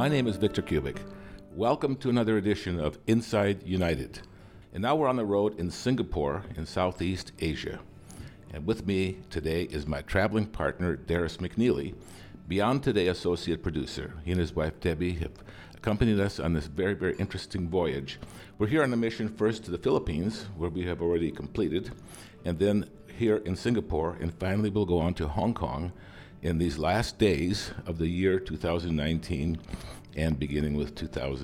My name is Victor Kubik. Welcome to another edition of Inside United. And now we're on the road in Singapore in Southeast Asia. And with me today is my traveling partner, Darius McNeely, Beyond Today associate producer. He and his wife, Debbie, have accompanied us on this very, very interesting voyage. We're here on a mission first to the Philippines, where we have already completed, and then here in Singapore, and finally we'll go on to Hong Kong in these last days of the year 2019 and beginning with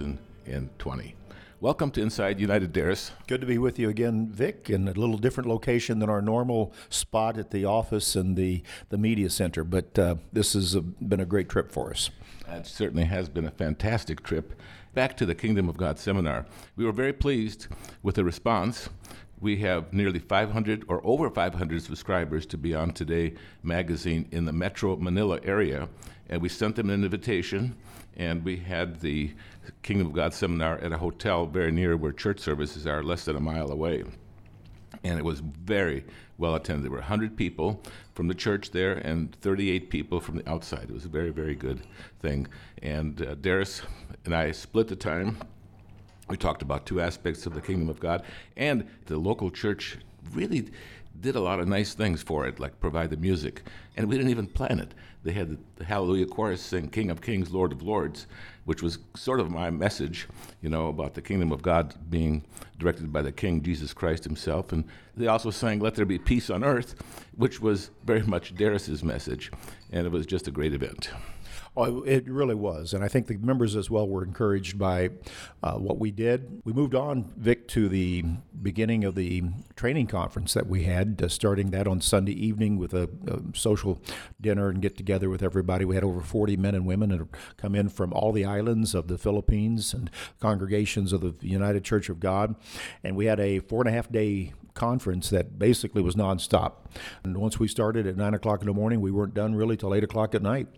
2020. Welcome to Inside United, Darius. Good to be with you again, Vic, in a little different location than our normal spot at the office and the media center, but this has been a great trip for us. It certainly has been a fantastic trip. Back to the Kingdom of God seminar. We were very pleased with the response. We have nearly 500 or over 500 subscribers to Beyond Today magazine in the Metro Manila area, and we sent them an invitation, and we had the Kingdom of God seminar at a hotel very near where church services are, less than a mile away. And it was very well attended. There were 100 people from the church there and 38 people from the outside. It was a very, very good thing. And Darius and I split the time. We talked about two aspects of the Kingdom of God, and the local church really did a lot of nice things for it, like provide the music. And we didn't even plan it. They had the Hallelujah chorus sing King of Kings, Lord of Lords, which was sort of my message, about the Kingdom of God being directed by the King, Jesus Christ himself. And they also sang Let There Be Peace on Earth, which was very much Darius's message. And it was just a great event. Oh, it really was, and I think the members as well were encouraged by what we did. We moved on, Vic, to the beginning of the training conference that we had, starting that on Sunday evening with a social dinner and get together with everybody. We had over 40 men and women that come in from all the islands of the Philippines and congregations of the United Church of God, and we had a 4.5-day conference that basically was nonstop. And once we started at 9 o'clock in the morning, we weren't done really till 8 o'clock at night.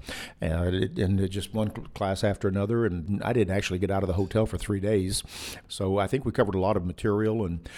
And it just one class after another. And I didn't actually get out of the hotel for 3 days. So I think we covered a lot of material and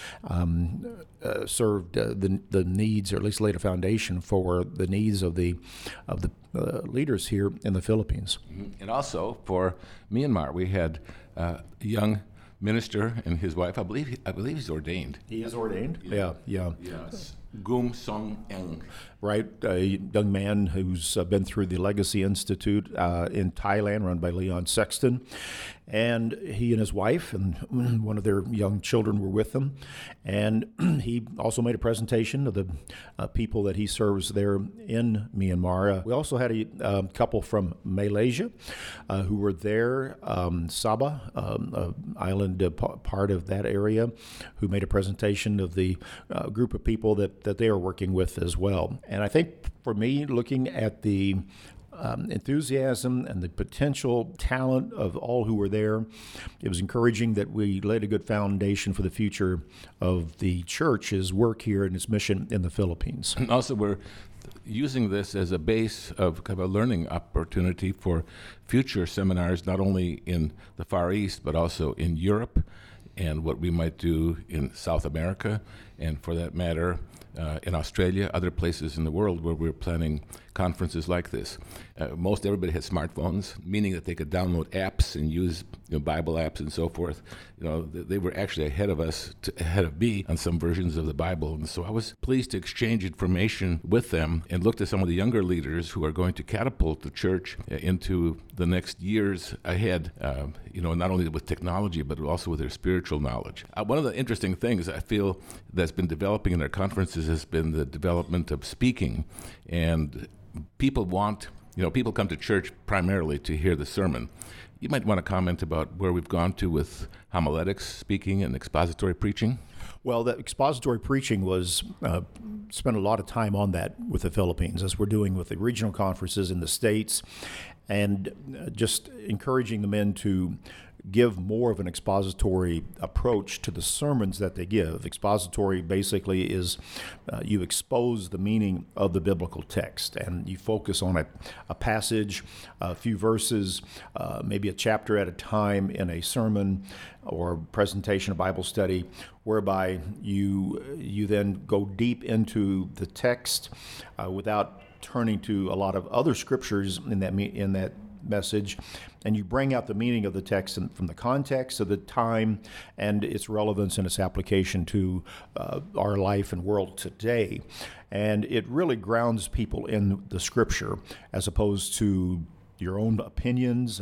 served the needs, or at least laid a foundation for the needs of the leaders here in the Philippines. And also for Myanmar, we had a young minister and his wife. I believe he's ordained. He is ordained. Yeah. Yes. Goom Song Eng. Right, a young man who's been through the Legacy Institute in Thailand, run by Leon Sexton, and he and his wife and one of their young children were with them, and he also made a presentation of the people that he serves there in Myanmar. We also had a couple from Malaysia who were there, Sabah, island part of that area, who made a presentation of the group of people that they are working with as well. And I think for me, looking at the enthusiasm and the potential talent of all who were there, it was encouraging that we laid a good foundation for the future of the church's work here and its mission in the Philippines. And also, we're using this as a base of kind of a learning opportunity for future seminars, not only in the Far East, but also in Europe, and what we might do in South America, and for that matter, in Australia, other places in the world where we're planning conferences like this. Most everybody has smartphones, meaning that they could download apps and use Bible apps and so forth. They were actually ahead of us, ahead of me on some versions of the Bible. And so I was pleased to exchange information with them and looked at some of the younger leaders who are going to catapult the church into the next years ahead, not only with technology, but also with their spiritual knowledge. One of the interesting things I feel that's been developing in our conferences has been the development of speaking. And people people come to church primarily to hear the sermon. You might want to comment about where we've gone to with homiletics, speaking, and expository preaching. Well, the expository preaching was spent a lot of time on that with the Philippines, as we're doing with the regional conferences in the States, and just encouraging the men to give more of an expository approach to the sermons that they give. Expository basically is you expose the meaning of the biblical text, and you focus on a passage, a few verses, maybe a chapter at a time in a sermon or presentation or Bible study, whereby you then go deep into the text without turning to a lot of other scriptures in that message, and you bring out the meaning of the text from the context of the time and its relevance and its application to our life and world today. And it really grounds people in the Scripture as opposed to your own opinions,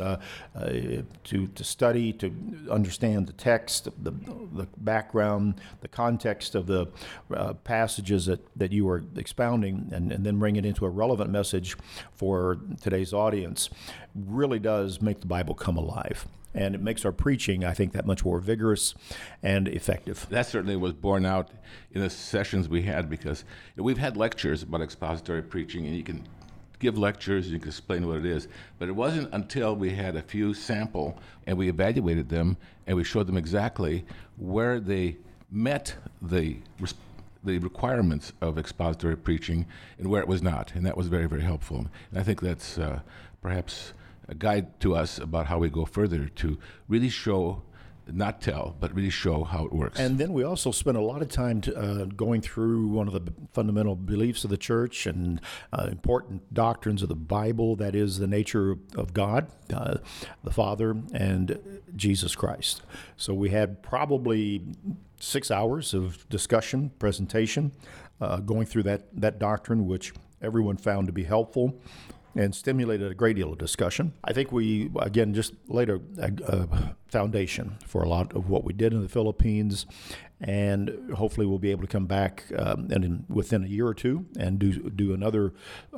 to study, to understand the text, the background, the context of the passages that you are expounding, and then bring it into a relevant message for today's audience, really does make the Bible come alive. And it makes our preaching, I think, that much more vigorous and effective. That certainly was borne out in the sessions we had, because we've had lectures about expository preaching, and you can give lectures, you can explain what it is. But it wasn't until we had a few sample and we evaluated them and we showed them exactly where they met the requirements of expository preaching and where it was not. And that was very, very helpful. And I think that's perhaps a guide to us about how we go further to really show, not tell, but really show how it works. And then we also spent a lot of time going through one of the fundamental beliefs of the church and important doctrines of the Bible, that is the nature of God, the Father, and Jesus Christ. So we had probably 6 hours of discussion, presentation, going through that doctrine, which everyone found to be helpful and stimulated a great deal of discussion. I think we, again, just laid a foundation for a lot of what we did in the Philippines, and hopefully we'll be able to come back within a year or two and do another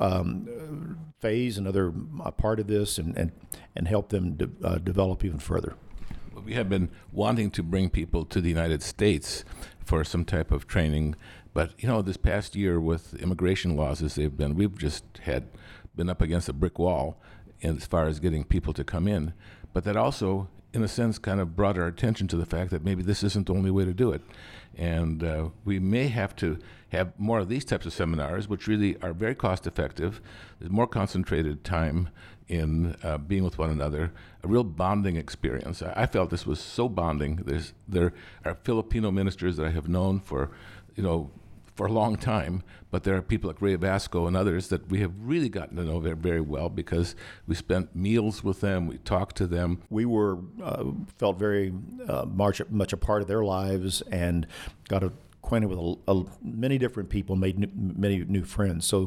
phase, another part of this, and help them develop even further. We have been wanting to bring people to the United States for some type of training, but this past year with immigration laws as they've been, we've just been up against a brick wall as far as getting people to come in. But that also, in a sense, kind of brought our attention to the fact that maybe this isn't the only way to do it. And we may have to have more of these types of seminars, which really are very cost effective. There's more concentrated time in being with one another, a real bonding experience. I felt this was so bonding. There are Filipino ministers that I have known for a long time, but there are people like Ray Vasco and others that we have really gotten to know very, very well because we spent meals with them, we talked to them. We felt very much a part of their lives and got acquainted with many different people, made many new friends. So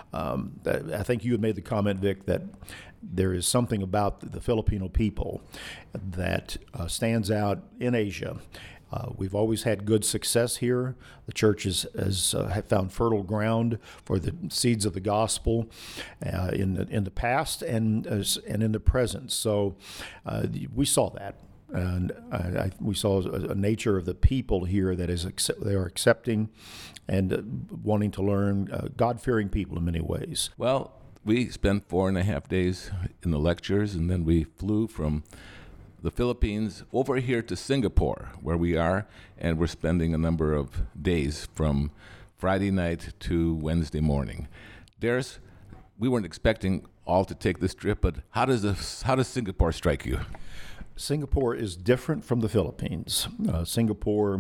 I think you had made the comment, Vic, that there is something about the Filipino people that stands out in Asia. We've always had good success here. The church has found fertile ground for the seeds of the gospel in the past and in the present. So we saw that, and we saw a nature of the people here that is they are accepting and wanting to learn, God-fearing people in many ways. Well, we spent 4.5 days in the lectures, and then we flew from the Philippines over here to Singapore, where we are, and we're spending a number of days from Friday night to Wednesday morning. We weren't expecting all to take this trip, but how does Singapore strike you? Singapore is different from the Philippines. Singapore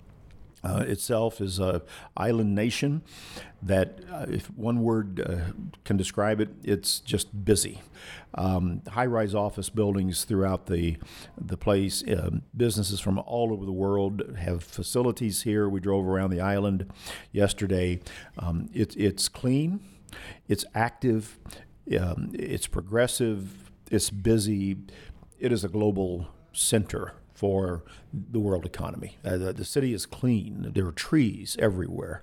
itself is an island nation that, if one word can describe it, it's just busy. High-rise office buildings throughout the place. Businesses from all over the world have facilities here. We drove around the island yesterday. It's clean, it's active, it's progressive, it's busy. It is a global center for the world economy. The city is clean. There are trees everywhere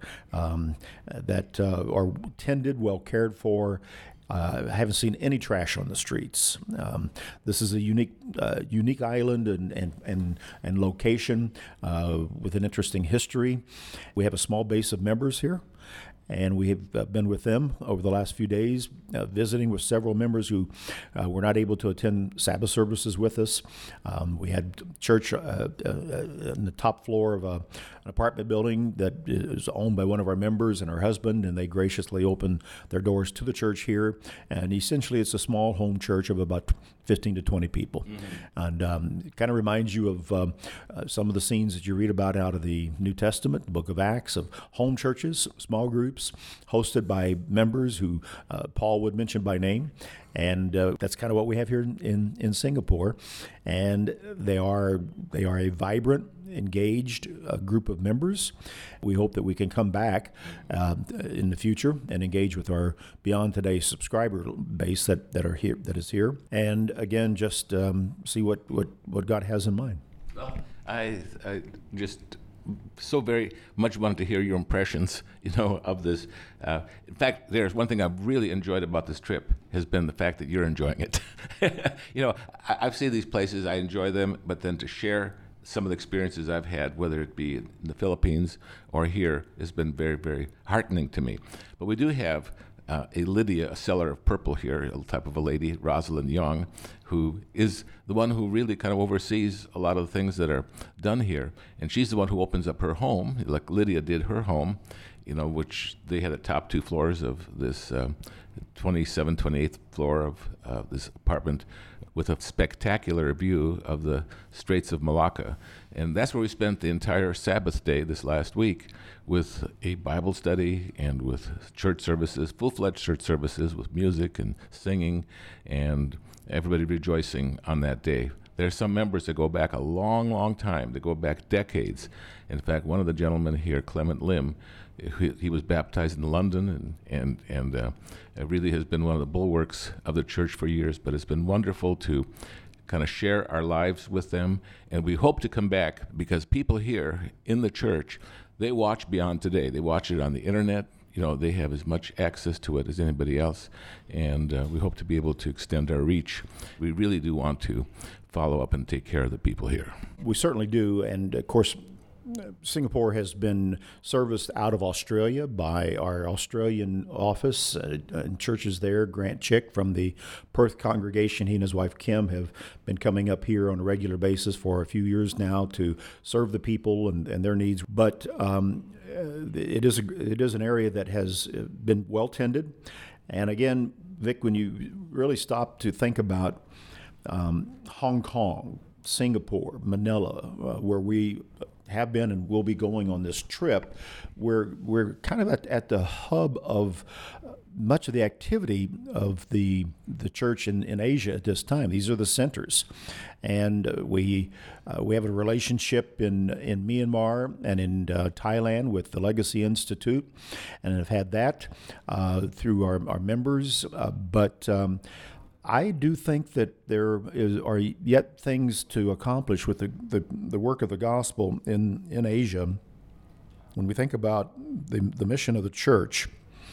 that are tended, well cared for. I haven't seen any trash on the streets. This is a unique island and location with an interesting history. We have a small base of members here, and we have been with them over the last few days, visiting with several members who were not able to attend Sabbath services with us. We had church in the top floor of an apartment building that is owned by one of our members and her husband, and they graciously opened their doors to the church here. And essentially, it's a small home church of about 15 to 20 people. Mm-hmm. And it kind of reminds you of some of the scenes that you read about out of the New Testament, the book of Acts, of home churches, small groups, groups hosted by members who Paul would mention by name. And that's kind of what we have here in Singapore. And they are a vibrant, engaged group of members. We hope that we can come back in the future and engage with our Beyond Today subscriber base that is here. And again, just see what God has in mind. Well, I just so very much wanted to hear your impressions, of this. In fact, there's one thing I've really enjoyed about this trip has been the fact that you're enjoying it. I've seen these places, I enjoy them, but then to share some of the experiences I've had, whether it be in the Philippines or here, has been very, very heartening to me. But we do have a Lydia, a seller of purple here, a type of a lady, Rosalind Young, who is the one who really kind of oversees a lot of the things that are done here. And she's the one who opens up her home, like Lydia did her home, which they had the top 2 floors of this 28th floor of this apartment with a spectacular view of the Straits of Malacca. And that's where we spent the entire Sabbath day this last week with a Bible study and with church services, full-fledged church services with music and singing and everybody rejoicing on that day. There's some members that go back a long, long time. They go back decades. In fact, one of the gentlemen here, Clement Lim, he was baptized in London and really has been one of the bulwarks of the church for years. But it's been wonderful to kind of share our lives with them. And we hope to come back because people here in the church, they watch Beyond Today. They watch it on the internet. They have as much access to it as anybody else. And we hope to be able to extend our reach. We really do want to follow up and take care of the people here. We certainly do. And of course, Singapore has been serviced out of Australia by our Australian office and churches there. Grant Chick from the Perth congregation, he and his wife Kim have been coming up here on a regular basis for a few years now to serve the people and their needs. But it is an area that has been well tended. And again, Vic, when you really stop to think about Hong Kong, Singapore, Manila, where we have been and will be going on this trip, we're kind of at the hub of much of the activity of the church in Asia at this time. These are the centers, and we have a relationship in Myanmar and in Thailand with the Legacy Institute, and have had that through our members. But I do think that there are yet things to accomplish with the work of the gospel in Asia. When we think about the mission of the church,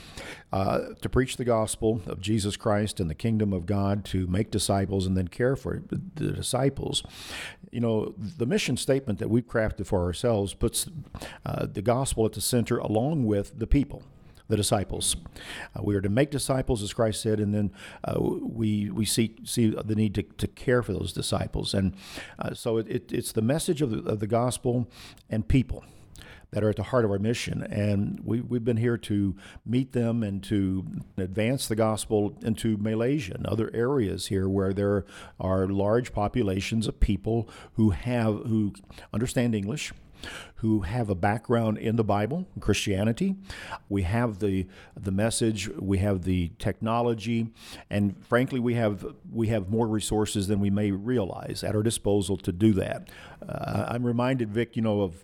to preach the gospel of Jesus Christ and the kingdom of God, to make disciples and then care for the disciples. The mission statement that we've crafted for ourselves puts the gospel at the center along with the people, the disciples. We are to make disciples, as Christ said, and then we see the need to care for those disciples. And so it's the message of the gospel and people that are at the heart of our mission. And we've been here to meet them and to advance the gospel into Malaysia and other areas here where there are large populations of people who understand English, who have a background in the Bible, in Christianity. We have the message, we have the technology, and frankly, we have more resources than we may realize at our disposal to do that. I'm reminded, Vic, of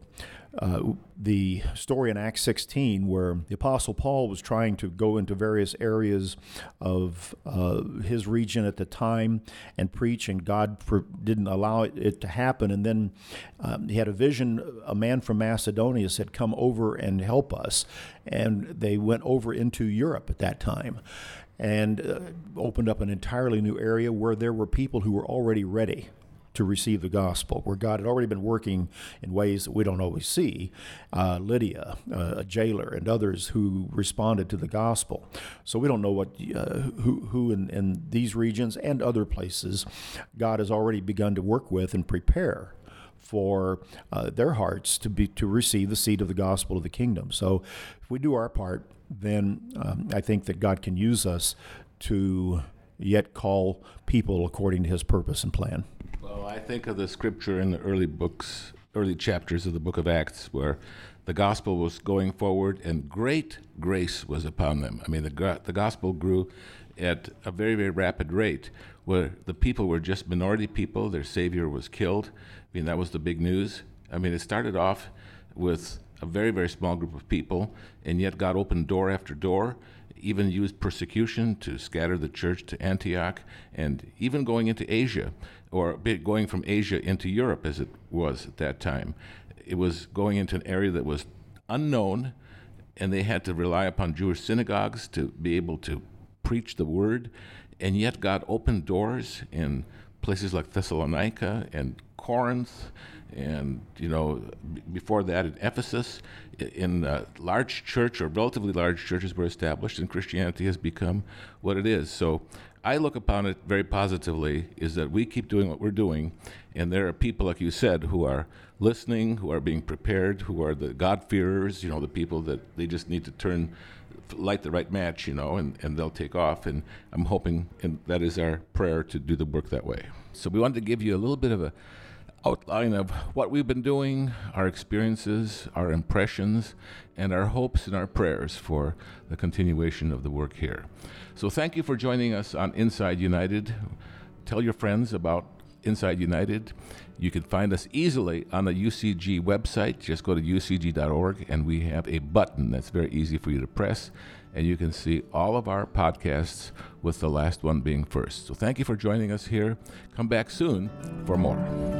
the story in Acts 16 where the Apostle Paul was trying to go into various areas of his region at the time and preach, and God didn't allow it to happen. And then he had a vision. A man from Macedonia said, "Come over and help us." And they went over into Europe at that time and opened up an entirely new area where there were people who were already ready to receive the gospel, where God had already been working in ways that we don't always see. Lydia, a jailer, and others who responded to the gospel. So we don't know what who in these regions and other places God has already begun to work with and prepare for their hearts to receive the seed of the gospel of the kingdom. So if we do our part, then I think that God can use us to yet call people according to his purpose and plan. Well, I think of the scripture in the early chapters of the book of Acts where the gospel was going forward, and great grace was upon them. I mean, the gospel grew at a very, very rapid rate, where the people were just minority people. Their Savior was killed. I mean, that was the big news. I mean, it started off with a very, very small group of people, and yet God opened door after door, even used persecution to scatter the church to Antioch, and even going into Asia, or going from Asia into Europe as it was at that time. It was going into an area that was unknown, and they had to rely upon Jewish synagogues to be able to preach the word, and yet God opened doors in places like Thessalonica and Corinth, and before that in Ephesus, in large church or relatively large churches were established, and Christianity has become what it is. So I look upon it very positively, is that we keep doing what we're doing, and there are people, like you said, who are listening, who are being prepared, who are the God-fearers, the people that they just need to light the right match, and they'll take off. And I'm hoping, and that is our prayer, to do the work that way. So we wanted to give you a little bit of a outline of what we've been doing, our experiences, our impressions, and our hopes and our prayers for the continuation of the work here. So thank you for joining us on Inside United. Tell your friends about Inside United. You can find us easily on the UCG website. Just go to ucg.org, and we have a button that's very easy for you to press, and you can see all of our podcasts, with the last one being first. So thank you for joining us here. Come back soon for more.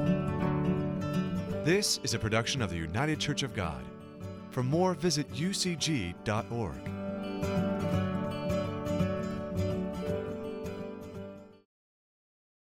This is a production of the United Church of God. For more, visit ucg.org.